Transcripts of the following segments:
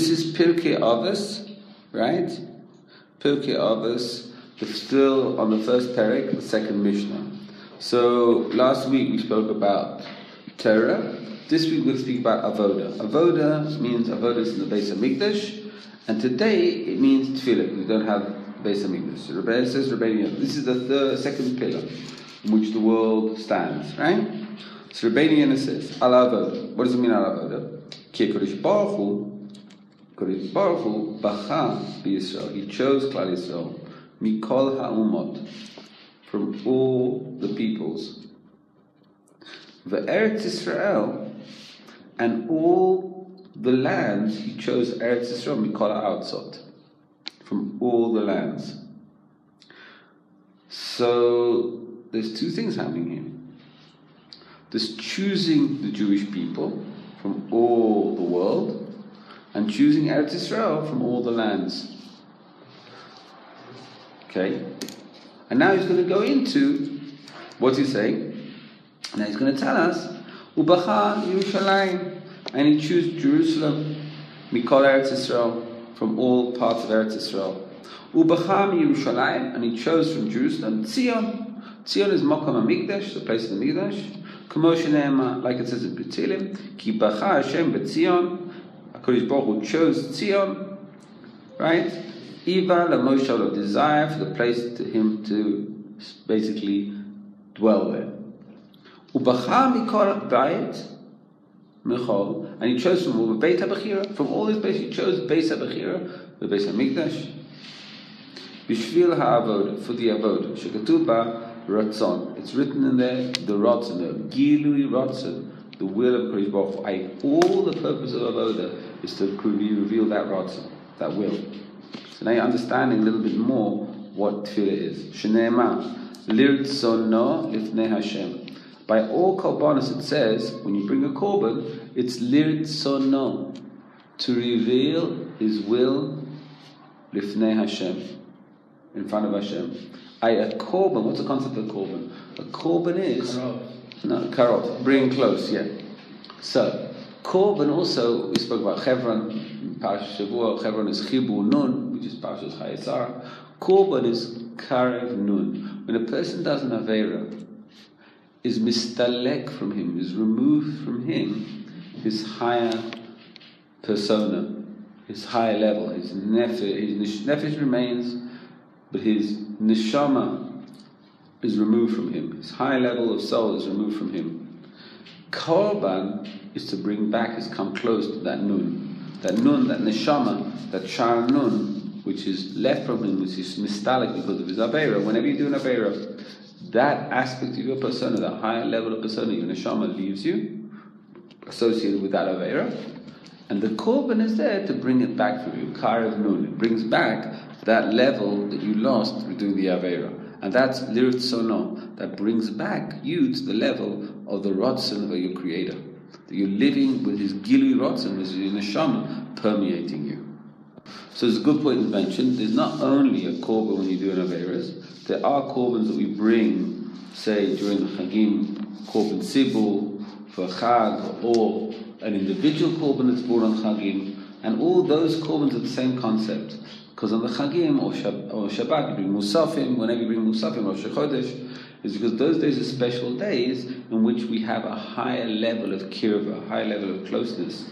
this is Pirkei Avos, right? Pirkei Avos, still on the first Perek, the second Mishnah. So last week we spoke about Torah. This week we'll speak about Avoda. Avoda means Avoda is in the Beis Hamikdash, and today it means Tefillah. We don't have Beis Hamikdash. So Rebbe says, this is the second pillar in which the world stands, right? So Rebbe says, Al Avoda. What does it mean, Al Avoda? Ki Kodesh Baruch Hu Bacha B'Yisrael. He chose Klal Yisrael Mikol Ha'umot, from all the peoples. Ve'eretz Yisrael, and all the lands he chose Eretz Yisrael Mikol Ha'atzot, from all the lands. So there's two things happening here. There's choosing the Jewish people from all the world, and choosing Eretz Yisrael from all the lands. Okay? And now he's going to go into what's he saying. Now he's going to tell us, Ubacha Yerushalayim, and he chose Jerusalem, Mikol Eretz Yisrael, from all parts of Eretz Yisrael. Ubacha Yerushalayim, and he chose from Jerusalem Tzion. Tzion is Mokom HaMikdash, the place of the Mikdash. K'mo shene'emar, like it says in B'Teilim, Ki Bacha Hashem B'Tzion. HaKadosh Baruch Hu chose Tzion, right? Iva l'Moshe of desire for the place to him to basically dwell there. Ubacha mikol bayit mechol, and he chose from all the Beit HaBechira, from all this place he chose Beis HaBechira, the Beis HaMikdash. Bishvil ha'avoda, for the avoda. Shekatuv ba ratzon. It's written in there, the ratzon, the gilui ratzon, the will of Kodesh Baruch Hu. All the purpose of avoda is to reveal that ratzon, that will. So now you're understanding a little bit more what tefillah is. Shneimah lirtzono lifnei Hashem. By all korbanos, it says when you bring a korban, it's lirtzono, to reveal His will lifnei Hashem, in front of Hashem. A korban. What's the concept of korban? A korban is karot, bring close. Yeah. So korban also, we spoke about Chevron. Parashat Shavua, Chevron is Chibur Nun, which is Parashat Chayesara. Korban is Karev Nun. When a person does an Aveira, is mistalek from him, is removed from him, his higher persona, his higher level, his nefesh remains, but his neshama is removed from him. His higher level of soul is removed from him. Korban is to bring back, is come close to that nun. That nun, that neshama, that shar nun, which is left from him, which is mistalik because of his aveira. Whenever you do an aveira, that aspect of your persona, the higher level of persona, your neshama leaves you, associated with that aveira, and the korban is there to bring it back for you. Karev nun, it brings back that level that you lost through doing the aveira, and that's lirtzono, that brings back you to the level of the rotzen of your Creator. That you're living with His Gilui Rotzen, with His Neshama permeating you. So it's a good point to mention, there's not only a korban when you do an Aveiras, there are korbans that we bring, say during the Chagim, korban Sibul, for Chag, or an individual korban that's brought on Chagim, and all those korbans are the same concept. Because on the Chagim or Shabbat, you bring Musafim, whenever you bring Musafim or Rosh Chodesh, is because those days are special days in which we have a higher level of kirva, a higher level of closeness,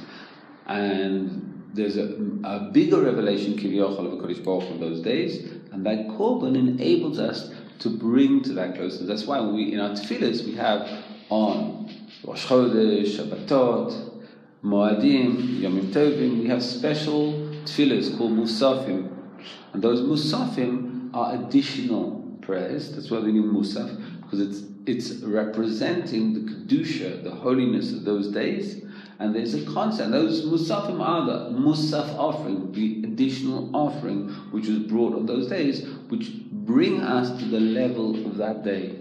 and there's a bigger revelation kivyochel of HaKadosh Baruch Hu in those days, and that korban enables us to bring to that closeness. That's why we, in our tefillahs, we have on Rosh Chodesh, Shabbatot, Moadim, Yomim Tovim, we have special tefillahs called Musafim, and those Musafim are additional prayers. That's why they need Musaf, because it's representing the Kedusha, the holiness of those days. And there's a concept, those Musafim are the Musaf offering, the additional offering which was brought on those days, which bring us to the level of that day.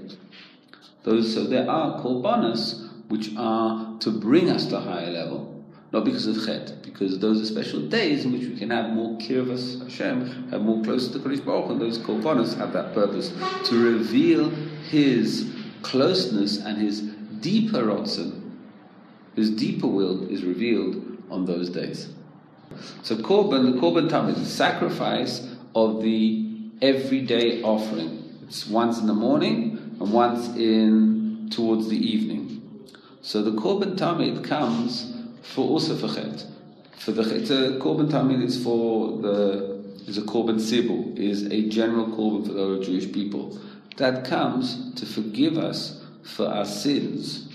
So there are korbanos which are to bring us to a higher level. Not because of Chet, because those are special days in which we can have more kirvas Hashem, have more close to Kodesh Baruch Hu, and those korbanos have that purpose to reveal His closeness and His deeper rotzen, His deeper will is revealed on those days. So the Korban Tamid is a sacrifice of the everyday offering. It's once in the morning and once towards the evening. So the Korban Tamid comes for Chet. The Korban Tamid is is a Korban Sibul, is a general Korban for the whole Jewish people. That comes to forgive us for our sins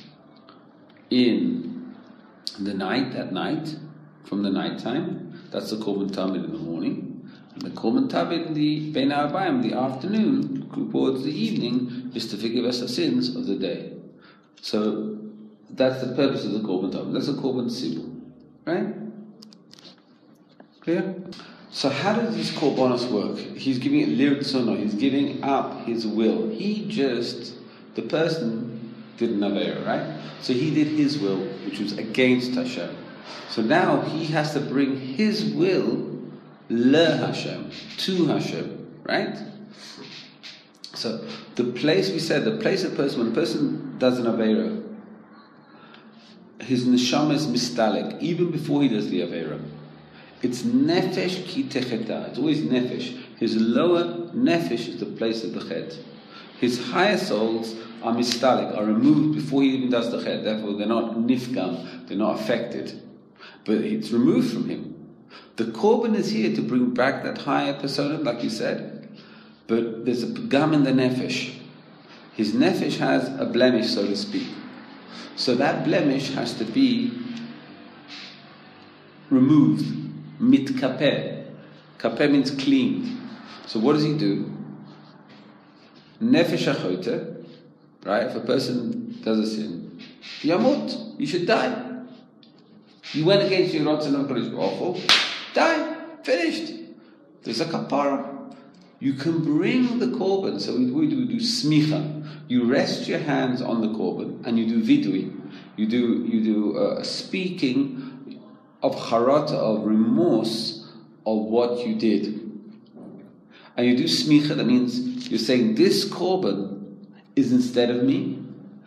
in the night, at night, from the night time. That's the Korban Tamid in the morning. And the Korban Tamid in the Bein HaArbayim, the afternoon, towards the evening, is to forgive us our sins of the day. So that's the purpose of the Korban Tamid. That's a Korban Sibul. Right? Clear? So how does these Korbanos work? He's giving it lirtzono, he's giving up his will. The person did an Aveira, right? So he did his will, which was against Hashem. So now he has to bring his will le Hashem, to Hashem, right? So the place when a person does an Aveira, his neshama is mistalik, even before he does the Aveira. It's nefesh ki techeta. It's always nefesh. His lower nefesh is the place of the chet. His higher souls are mistalik, are removed before he even does the chet. Therefore, they're not nifgam, they're not affected. But it's removed from him. The korban is here to bring back that higher persona, like you said. But there's a pagam in the nefesh. His nefesh has a blemish, so to speak. So that blemish has to be removed. Mitkapeh. Kapeh means cleaned. So what does he do? Nefesh achote, right? If a person does a sin, yamut, you should die. You went against your Ratzon of Kodesh Baruch Hu, die, finished. There's a kapara. You can bring the korban. So we do smicha. You rest your hands on the korban and you do vidui. You do speaking of charata, of remorse of what you did. And you do smicha, that means you're saying this korban is instead of me,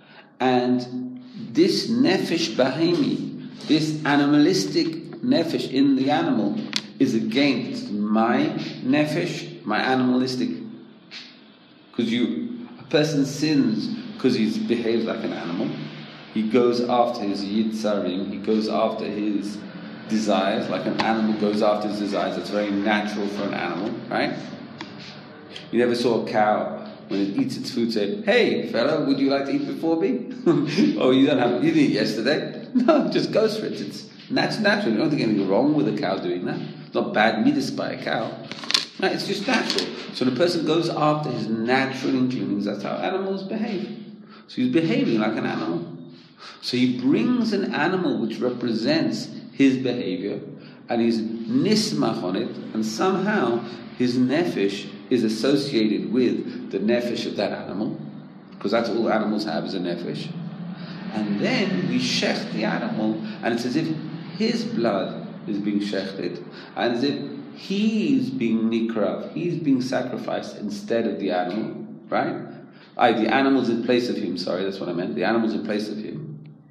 and this nefesh bahemi, this animalistic nefesh in the animal is against my nefesh, my animalistic. Because a person sins because he behaves like an animal. He goes after his yitzarim, he goes after his desires, like an animal goes after his desires. It's very natural for an animal, right? You never saw a cow when it eats its food say, "Hey, fella, would you like to eat before me?" "Oh, you didn't eat yesterday." No, it just goes for it. That's natural. You don't think anything wrong with a cow doing that. It's not bad midas by a cow. No, it's just natural. So the person goes after his natural inclinings. That's how animals behave. So he's behaving like an animal. So he brings an animal which represents his behavior, and he's nismach on it, and somehow his nefesh is associated with the nefesh of that animal, because that's all animals have, is a nefesh. And then we shech the animal, and it's as if his blood is being shechted, and as if he's being nikrav, he's being sacrificed instead of the animal, right? The animal's in place of him, sorry, that's what I meant. The animal's in place of him.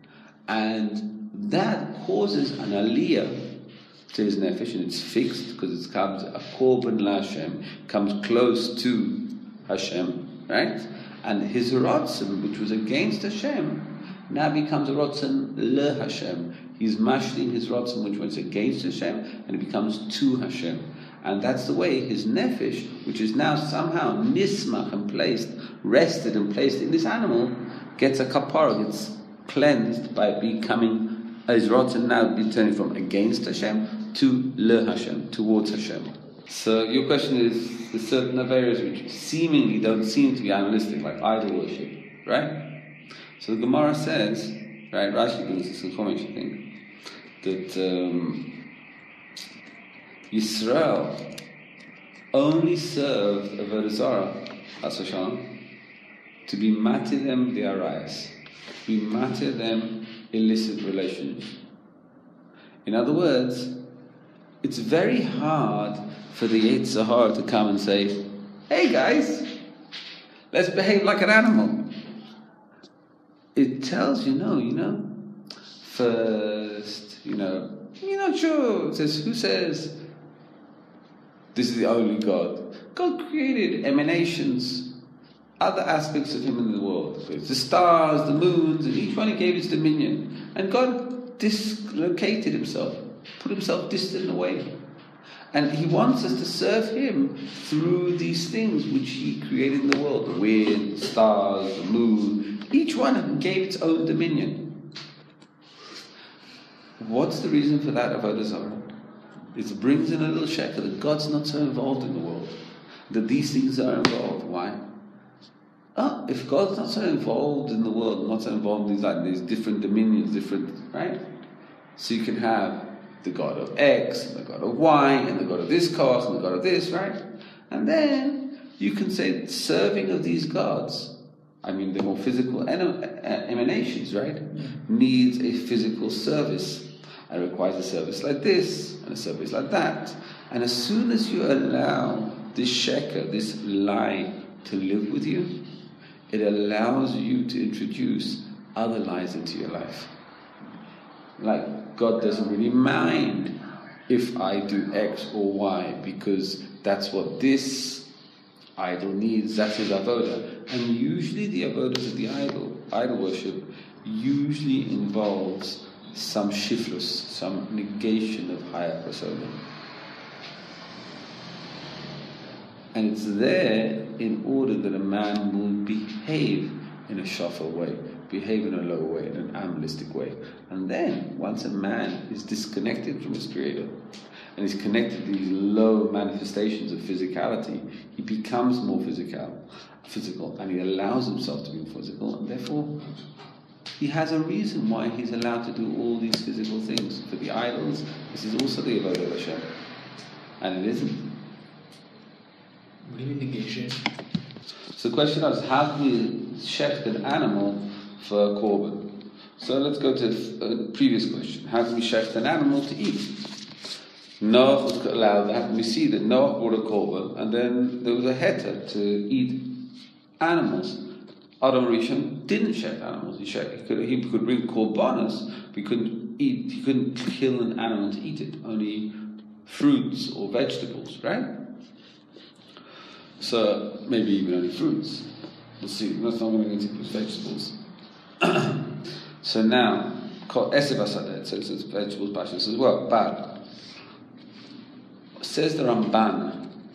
And that causes an aliyah to his nefesh, and it's fixed because it comes a korban la Hashem, comes close to Hashem, right? And his rotzen, which was against Hashem, now becomes a rotzen le Hashem. He's mashling his rotzen, which was against Hashem, and it becomes to Hashem. And that's the way his nefesh, which is now somehow nismach and placed, rested and placed in this animal, gets a kapara, gets cleansed by becoming, his rotzen now be turning from against Hashem to le Hashem, towards Hashem. So your question is, there's certain averas which seemingly don't seem to be animalistic, like idol worship, right? So the Gemara says, right, Rashi gives us some comments, I think, that Yisrael only served Avodah Zarah, Hashem, to be matir them the arayas, be matir them illicit relations. In other words, it's very hard for the Yetzer Hara to come and say, "Hey guys, let's behave like an animal." It tells you, no, first, You're not sure. It says, who says this is the only God? God created emanations, other aspects of Him in the world. There's the stars, the moons, and each one He gave its dominion. And God dislocated Himself, put Himself distant away. And He wants us to serve Him through these things which He created in the world. The wind, the stars, the moon. Each one of them gave its own dominion. What's the reason for that Avodah Zarah? It brings in a little shekel that God's not so involved in the world. That these things are involved. Why? If God's not so involved in the world, not so involved in these different dominions, right? So you can have the God of X, and the God of Y, and the God of this koach, and the God of this, right? And then you can say serving of these gods, I mean the more physical emanations, right? Needs a physical service. And requires a service like this, and a service like that. And as soon as you allow this sheker, this lie, to live with you, it allows you to introduce other lies into your life. Like, God doesn't really mind if I do X or Y, because that's what this idol needs, that's his avodah. And usually the avodas of the idol worship, usually involves some shiflus, some negation of higher persona. And it's there in order that a man will behave in a shofar way, behave in a low way, in an animalistic way. And then, once a man is disconnected from his creator, and is connected to these low manifestations of physicality, he becomes more physical, and he allows himself to be physical, and therefore he has a reason why he's allowed to do all these physical things. For the idols, this is also the avodah of Hashem. And it isn't. What do you mean negation? So the question is, how do we shecht an animal for a korban? So let's go to the previous question. How do we shecht an animal to eat? Noah was allowed that. We see that Noah brought a korban, and then there was a heter to eat animals. Adam Rishon didn't shecht animals. He could bring korbanos, but he couldn't kill an animal to eat it. Only fruits or vegetables, right? So maybe even only fruits. We'll see. That's not going to get into vegetables. So now, Esev Asadeh, so it's vegetables, pashas as well. But says the Ramban,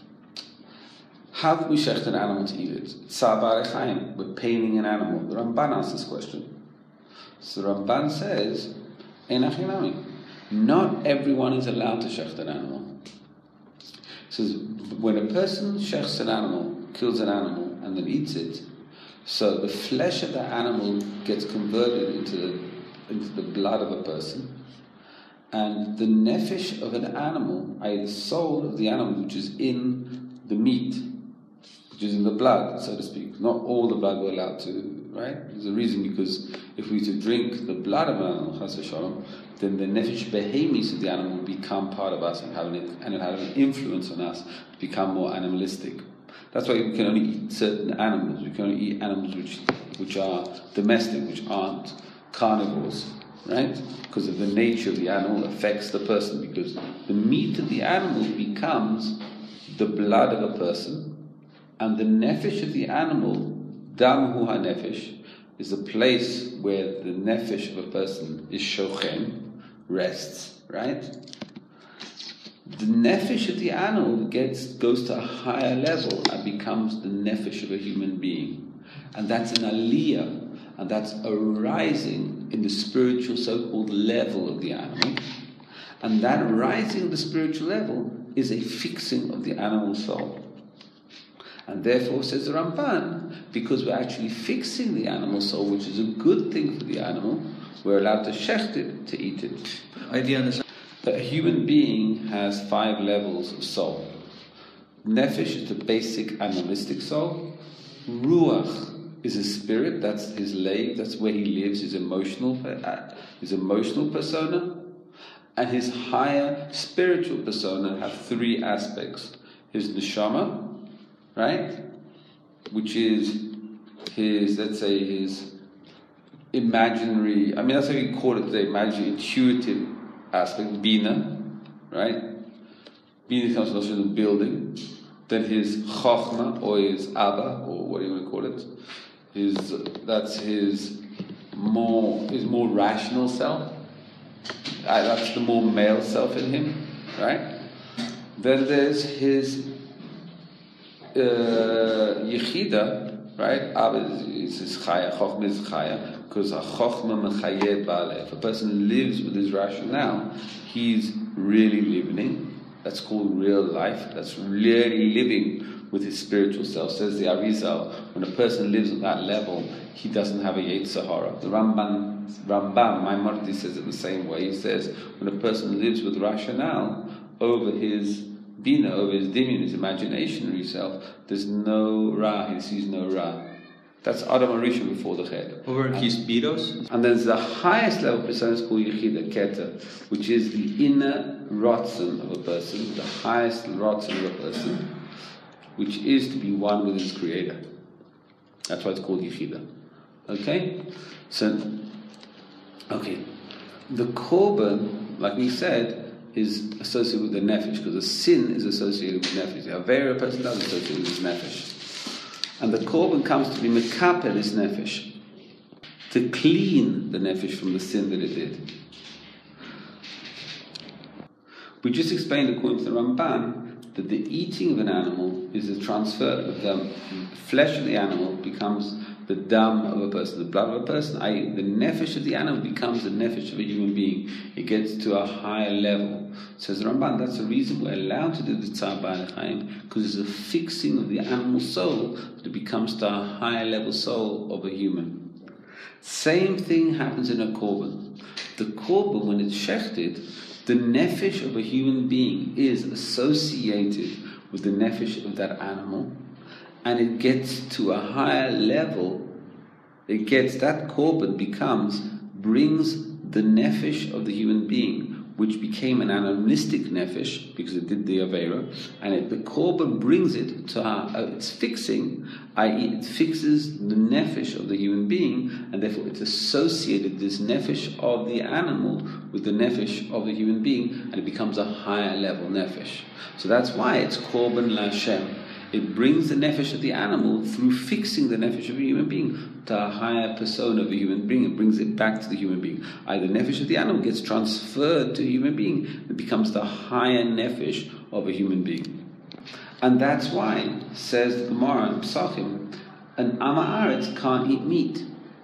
how can we shecht an animal to eat it? Tzar Chaim, we're paining an animal. The Ramban asks this question. So the Ramban says, Einachinami, not everyone is allowed to shecht an animal. He says, when a person shechts an animal, kills an animal, and then eats it, so the flesh of the animal gets converted into the blood of a person, and the nefesh of an animal, i.e. the soul of the animal, which is in the meat, which is in the blood, so to speak. Not all the blood we're allowed to, right? There's a reason, because if we were to drink the blood of an animal, chas v'shalom, then the nefesh behemis of the animal will become part of us and it'll have an influence on us, become more animalistic. That's why we can only eat certain animals. We can only eat animals which are domestic, which aren't carnivores, right? Because of the nature of the animal affects the person, because the meat of the animal becomes the blood of a person, and the nefesh of the animal, dam hu ha-nefesh, is the place where the nefesh of a person is shochen, rests, right? The nefesh of the animal goes to a higher level and becomes the nefesh of a human being. And that's an aliyah, and that's a rising in the spiritual so-called level of the animal. And that rising of the spiritual level is a fixing of the animal soul. And therefore, says the Ramban, because we're actually fixing the animal soul, which is a good thing for the animal, we're allowed to shecht it, to eat it. A human being has 5 levels of soul. Nefesh is the basic animalistic soul. Ruach is his spirit, that's his leiv, that's where he lives, his emotional persona. And his higher spiritual persona have 3 aspects. His neshama, right? Which is his, let's say, his imaginary, I mean, that's how you call it today, imaginary, intuitive aspect, Bina, right? Bina comes from the building. Then his Chochma, or his Abba, or what do you want to call it? That's his more rational self. That's the more male self in him, right? Then there's his Yechida, right? Abba is his Chaya, Chochma is Chaya, because a Chochma mechayed ba'aleh. If a person lives with his rationale, he's really living. That's called real life. That's really living with his spiritual self. Says the Arizal, when a person lives at that level, he doesn't have a Yetzer Hara. The Rambam Maimonides says it the same way. He says, when a person lives with rationale over his Bina, over his Dimion, his imaginary self, there's no Ra, he sees no Ra. That's Adam Arisha before the Ched. Over his Bidos? And there's the highest level of persona called Yechida, Keter, which is the inner Ratzon of a person, the highest Ratzon of a person, which is to be one with his Creator. That's why it's called Yechida. Okay? The Korban, like we said, is associated with the Nefesh, because the sin is associated with Nefesh. The Avera person doesn't associate with his Nefesh. And the Korban comes to be mekaper this nefesh, to clean the nefesh from the sin that it did. We just explained, according to the Ramban, that the eating of an animal is a transfer of the flesh of the animal becomes the dam of a person, the blood of a person, i.e. the nefesh of the animal becomes the nefesh of a human being. It gets to a higher level. Says the Ramban, that's the reason we're allowed to do the Tzar Ba'al Chaim, because it's a fixing of the animal soul that it becomes the higher level soul of a human. Same thing happens in a korban. The korban, when it's shechted, the nefesh of a human being is associated with the nefesh of that animal, and it gets to a higher level. That korban brings the nefesh of the human being, which became an animalistic nefesh because it did the Avera, and the korban brings it to its fixing, i.e. it fixes the nefesh of the human being, and therefore it's associated, this nefesh of the animal, with the nefesh of the human being, and it becomes a higher level nefesh. So that's why it's korban LaHashem. It brings the nefesh of the animal through fixing the nefesh of a human being to a higher persona of a human being. It brings it back to the human being. The nefesh of the animal gets transferred to a human being. It becomes the higher nefesh of a human being. And that's why, says the Gemara in Pesachim, an Am Haaretz can't eat meat.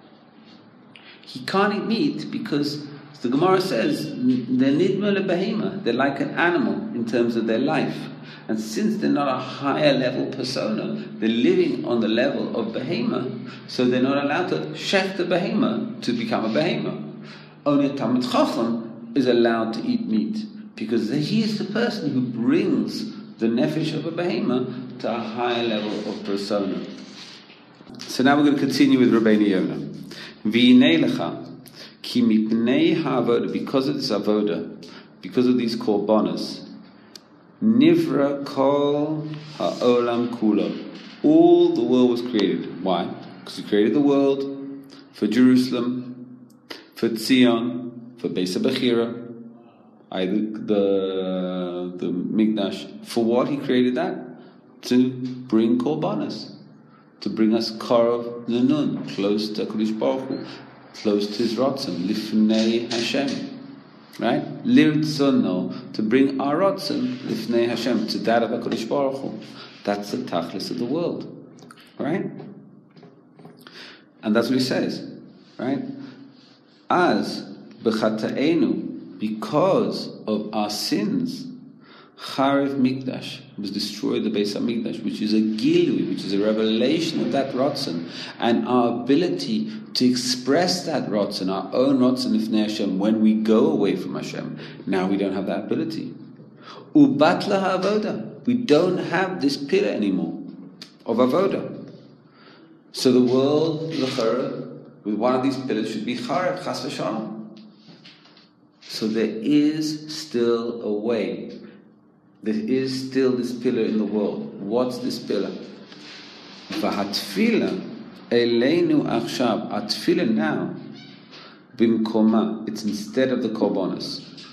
He can't eat meat because the Gemara says they're nidma lebehema. They're like an animal in terms of their life. And since they're not a higher level persona, they're living on the level of behema, so they're not allowed to shech the behema to become a behema. Only a Talmid Chacham is allowed to eat meat, because he is the person who brings the nefesh of a behema to a higher level of persona. So now we're going to continue with Rabbeinu Yonah. V'hinei lecha, ki mipnei ha'avoda, because of this avoda, because of these korbanos, Nivra kol ha'olam kulo. All the world was created. Why? Because He created the world for Jerusalem, for Tzion, for Beis HaBechira, the Mikdash. For what He created that? To bring korbanos, to bring us Korov Nanun, close to HaKadosh Baruch Hu, close to His Ratzon, Lifnei Hashem. Right? Lirtzono, to bring our Ratzon Lifnei Hashem, to that of HaKadosh Baruch Hu. That's the tachlis of the world. Right? And that's what He says. Right? As b'chata'enu, because of our sins, Charev Mikdash, was destroyed the Beis HaMikdash, which is a gilui, which is a revelation of that Ratzon, and our ability to express that Ratzon, our own Ratzon Lifnei Hashem, when we go away from Hashem. Now we don't have that ability. Ubatla ha'avoda, we don't have this pillar anymore of avoda. So the world, l'chara, with one of these pillars should be charev, chas v'shalom. So there is still a way. There is still this pillar in the world. What's this pillar? V'hatfila eleinu achshav. Atfila now, bimkoma. It's instead of the korbanos.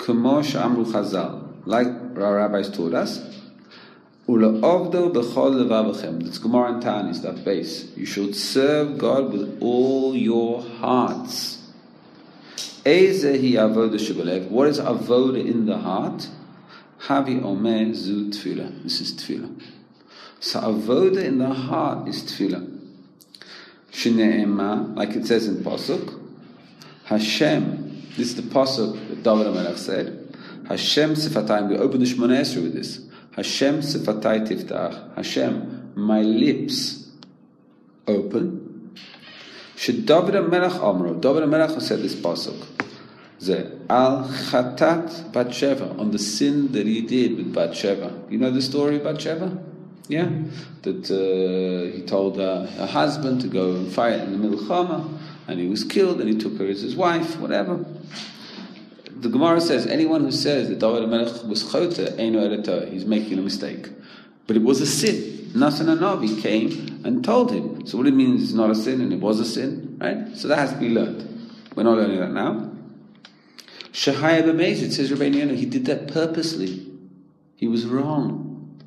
K'mo she'amru Chazal, like our rabbis taught us, Ule'ovdo b'chol levavachem. That's Gemara and Tani, that base. You should serve God with all your hearts. Ezehi avoda shebelev. What is avoda in the heart? Havi omer zu tefillah. This is tefillah. So avoda in the heart is tefillah. Shne'ema, like it says in Pasuk, Hashem. This is the Pasuk that David HaMelech said. Hashem sifatayim. We open the Shemona Esrei with this. Hashem sifatay tiftach. Hashem, my lips open. Should David HaMelech Amro. David HaMelech said this pasuk. Ze al chatat Bathsheba, on the sin that he did with Bathsheba. You know the story of Bathsheba? Yeah, that he told her husband to go and fight in the Milchama, and he was killed, and he took her as his wife. Whatever. The Gemara says, anyone who says that David HaMelech was choteh, eino eretah, he's making a mistake. But it was a sin. Natan HaNavi came and told him. So what it means is not a sin, and it was a sin, right? So that has to be learned. We're not learning that now. Shahaya b'mezid, says Rabbeinu Yonah, he did that purposely. He was wrong.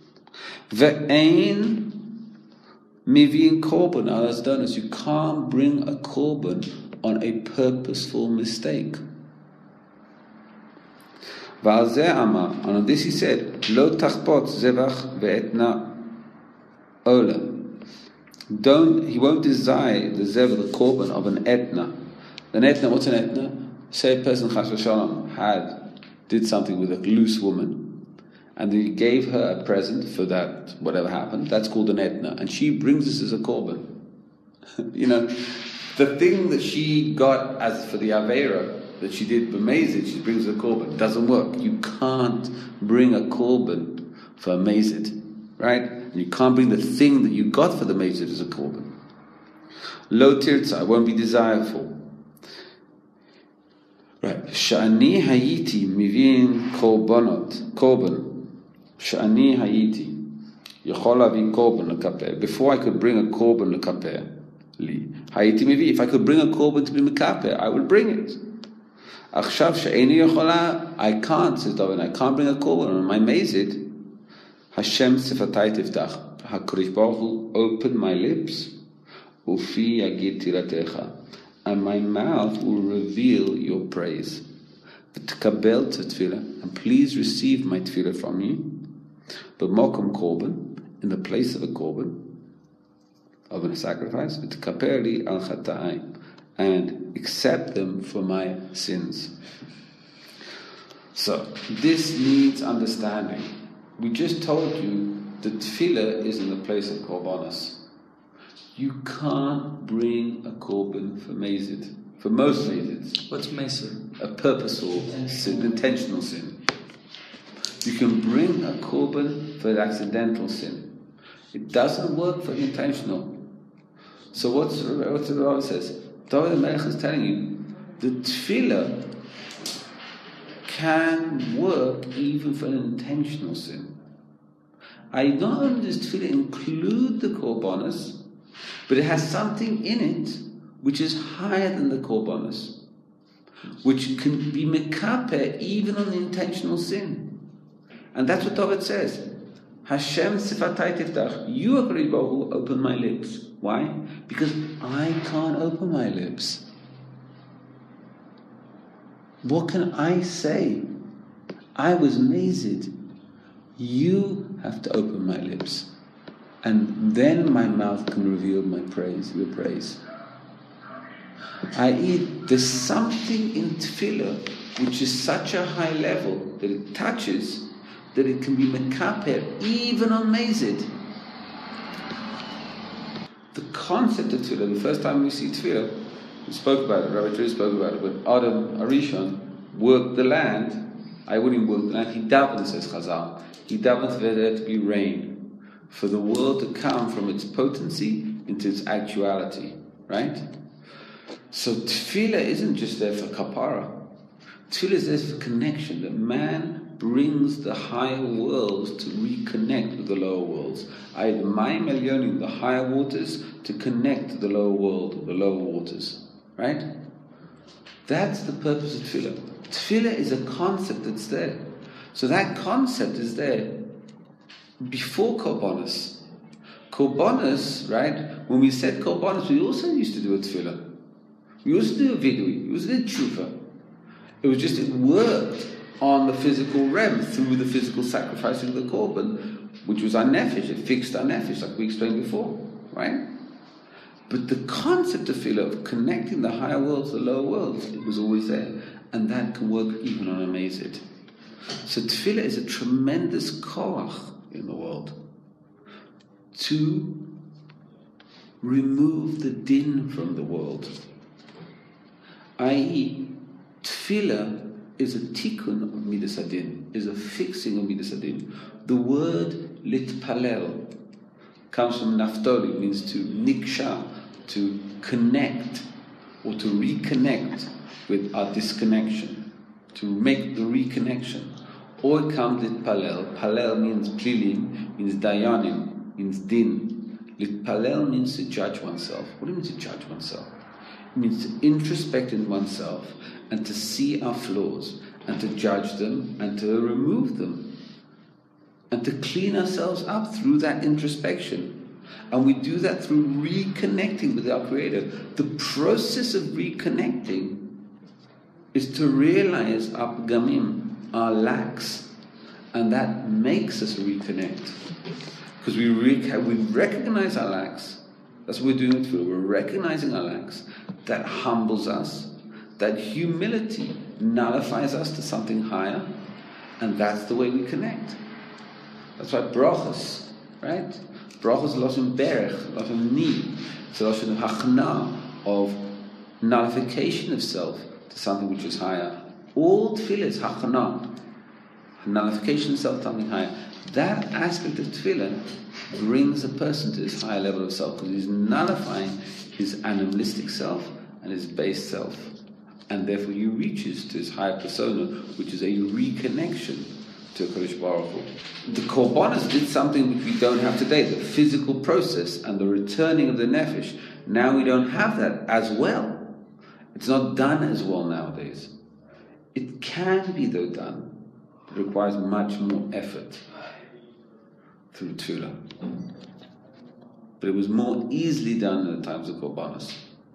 Ve'ein mivi'in korban. Now that's done as you can't bring a korban on a purposeful mistake. And on this he said, Lo tachpot zevach ve'etna ola. He won't desire the zevach, the korban of an etna. An etna, what's an etna? Say a person, chas v'shalom, did something with a loose woman, and he gave her a present for that, whatever happened, that's called an etna, and she brings this as a korban. You know, the thing that she got as for the Aveira, that she did b'mezid, she brings a korban. It doesn't work. You can't bring a korban for a mezid, right? And you can't bring the thing that you got for the mezid as a korban. Lo tirtza, won't be desireful. Right. Sha'ani hayiti mivin korban. Sha'ani hayiti yachol lavi korban lekaper. Before I could bring a korban lekaper, li hayiti mivi. If I could bring a korban to be mekaper, I would bring it. Achshav she'eni yochola, I can't, says David, I can't bring a korban on my mezid. Hashem sifatay tiftach. HaKadosh Baruch Hu, open my lips, ufi yagid tiratecha, and my mouth will reveal your praise. V'tkabel tefillah, and please receive my tefillah from you. But mokum korban, in the place of a korban, of a sacrifice, v'tkaper li al chata'ai, and accept them for my sins. So, this needs understanding. We just told you that tefillah is in the place of korbanos. You can't bring a korban for mezid. For most mezids. What's mezid? A purposeful sin, intentional sin. You can bring a korban for accidental sin. It doesn't work for intentional. So what's the Rav says? David HaMelech is telling you the tefillah can work even for an intentional sin. Not only does tefillah include the korbanos, but it has something in it which is higher than the korbanos, which can be mekaper even on the intentional sin. And that's what David says. Hashem sifatay tiftach. You, HaKadosh Baruch Hu, open my lips. Why? Because I can't open my lips. What can I say? I was mezid. You have to open my lips. And then my mouth can reveal my praise, your praise. I.e., there's something in tefillah which is such a high level that it touches, that it can be mekaper even on mezid. The concept of tefillah, the first time we see tefillah, we spoke about it, Rabbi True spoke about it, when Adam Arishon worked the land, I wouldn't work the land, he davened, says Chazal, he davened for there to be rain, for the world to come from its potency into its actuality, right? So tefillah isn't just there for kapara. Tefillah is there for connection, that man brings the higher worlds to reconnect with the lower worlds. The Mayim Elyonim, the higher waters, to connect to the lower world, the lower waters. Right? That's the purpose of tefillah. Tefillah is a concept that's there. So that concept is there before Korbanos. Korbanos, right? When we said Korbanos, we also used to do a tefillah. We also do a vidui. We also did tshuva. It was just, it worked on the physical realm through the physical sacrificing of the korban, which was our nefesh. It fixed our nefesh, like we explained before, right? But the concept of tefillah, of connecting the higher worlds to the lower worlds, it was always there. And that can work even on a mazid. So tefillah is a tremendous koach in the world to remove the din from the world. I.e., tefillah is a tikkun of midas hadin, is a fixing of midas hadin. The word litpalel comes from naftali, means to niksha, to connect or to reconnect with our disconnection, to make the reconnection. Or it comes litpalel. Palel means plilim, means dayanim, means din. Litpalel means to judge oneself. What do you mean to judge oneself? It means to introspect in oneself and to see our flaws and to judge them and to remove them and to clean ourselves up through that introspection. And we do that through reconnecting with our Creator. The process of reconnecting is to realize our pgamim, our lacks, and that makes us reconnect. Because we recognize our lacks. That's what we're doing with food. We're recognizing our lacks. That humbles us. That humility nullifies us to something higher. And that's the way we connect. That's why brachas, right? Brachas loshen berech, loshen ni. It's a loshen hachna, of nullification of self to something which is higher. All tefillah is hachna, nullification of self to something higher. That aspect of tefillah brings a person to this higher level of self because he's nullifying his animalistic self and his base self. And therefore he reaches to his higher persona, which is a reconnection to Kodesh Baruch Hu. The Korbanos did something which we don't have today, the physical process and the returning of the nefesh. Now we don't have that as well. It's not done as well nowadays. It can be, though, done, but it requires much more effort through Tefillah. But it was more easily done in the times of Korbanos.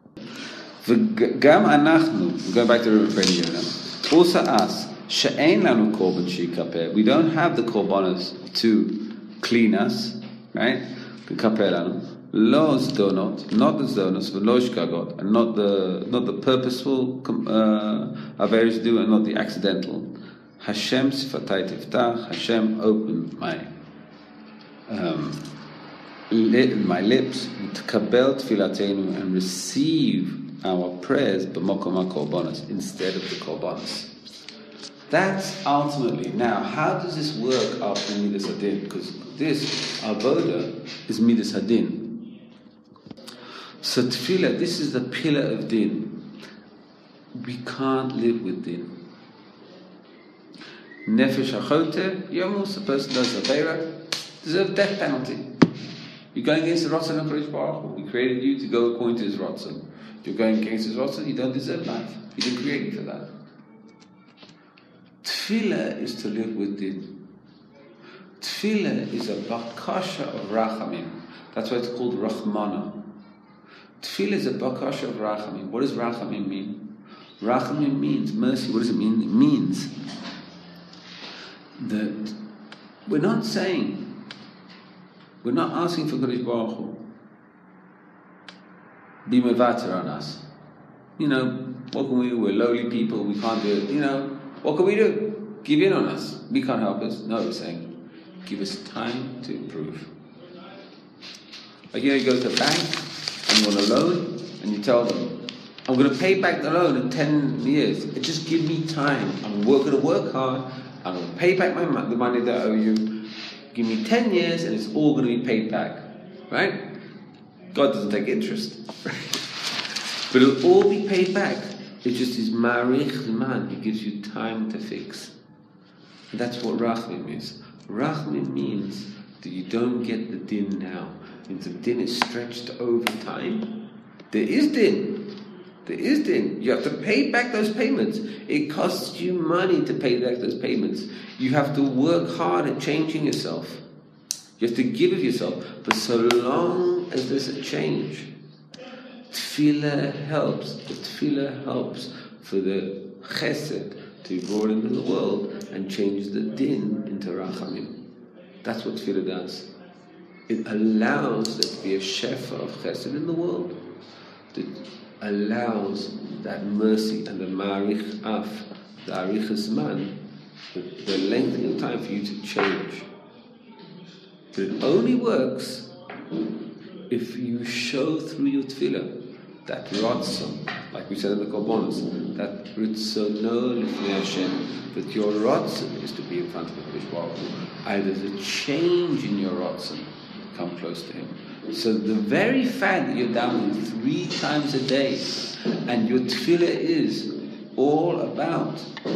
V'gam anachnu, going back to the refrain now, also us, she'ein lanu korban she'ikaper, we don't have the Korbanos to clean us, right? Kaper lanu. Lo zdonot, not the zdonos, v'lo shkagot, and not the purposeful averis do, and not the accidental. Hashem sifatay tiftach, Hashem opened my lips to kabel tfilatenu and receive our prayers b'mokom ha-korbanos instead of the korbanos. That's ultimately, now how does this work after midas hadin? Because this avoda is midas hadin. So tefillah, this is the pillar of din. We can't live with din. Nefesh hachote yomus, a person does aveira, deserves death penalty. You're going against the Ratzon of Kodesh Baruch Hu. He created you to go according to His Ratzon. If you're going against His Ratzon, you don't deserve life. He didn't create you for that. Tefillah is to live with din. Tefillah is a bakasha of rachamim. That's why it's called rachmana. Tefillah is a bakasha of rachamim. What does rachamim mean? Rachamim means mercy. What does it mean? It means that we're not asking for Kodesh Baruch Hu be mevater on us. What can we do? We're lowly people, we can't do it. What can we do? Give in on us. We can't help us. No, we're saying, give us time to improve. Like, you go to the bank and you want a loan, and you tell them, I'm going to pay back the loan in 10 years. Just give me time. I'm going to work hard. I'm going to pay back the money that I owe you. Give me 10 years and it's all going to be paid back. Right? God doesn't take interest. But it'll all be paid back. It's just his marich man. He gives you time to fix. And that's what rachmim is. Rachmim means that you don't get the din now. It means the din is stretched over time. There is din. There is din. You have to pay back those payments. It costs you money to pay back those payments. You have to work hard at changing yourself. You have to give of yourself. But so long as there's a change, tefillah helps. The tefillah helps for the chesed to be brought into the world and changes the din into rachamim. That's what tefillah does. It allows there to be a shefa of chesed in the world. It allows that mercy and the ma'arich af, the arichas man, the lengthening of time for you to change. But it only works if you show through your tefillah that ratzon, like we said in the Korbanos, that ritzono lifnei Hashem, that your ratzon is to be in front of the Kodesh Baruch Hu. Either there's a change in your ratzon, come close to Him. So the very fact that you're davening 3 times a day, and your tefillah is all about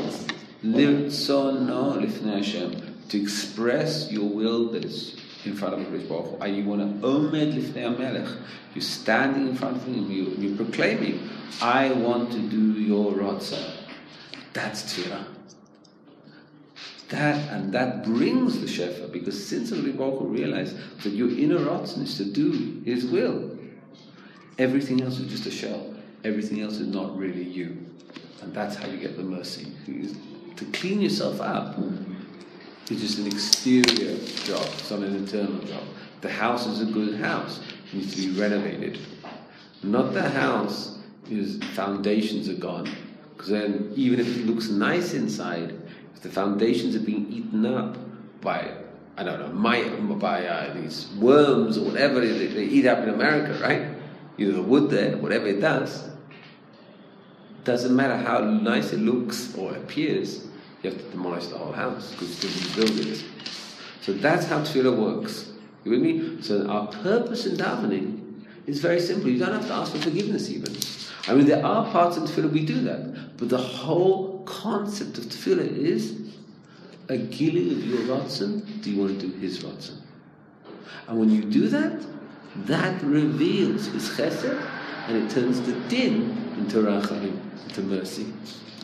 ritzono lifnei Hashem, to express your will that is in front of the Kodesh Baruch Hu. You want to omed lifnei HaMelech. You're standing in front of Him. You're proclaiming, "I want to do Your Ratzon." That's tefillah. That brings the shefa, because since the Kodesh Baruch Hu realized that your inner Ratzon is to do His will, everything else is just a shell. Everything else is not really you, and that's how you get the mercy. To clean yourself up. It's just an exterior job, it's not an internal job. The house is a good house, it needs to be renovated. Not the house whose foundations are gone, because then even if it looks nice inside, if the foundations are being eaten up by, I don't know, by these worms or whatever they eat up in America, right? Either the wood there, whatever it doesn't matter how nice it looks or appears. You have to demolish the whole house because you build it. So that's how tefillah works. You with me? So our purpose in davening is very simple. You don't have to ask for forgiveness even. I mean, there are parts in tefillah we do that, but the whole concept of tefillah is a gili of your ratzon. Do you want to do His ratzon? And when you do that, that reveals His chesed, and it turns the din into rachamim, into mercy.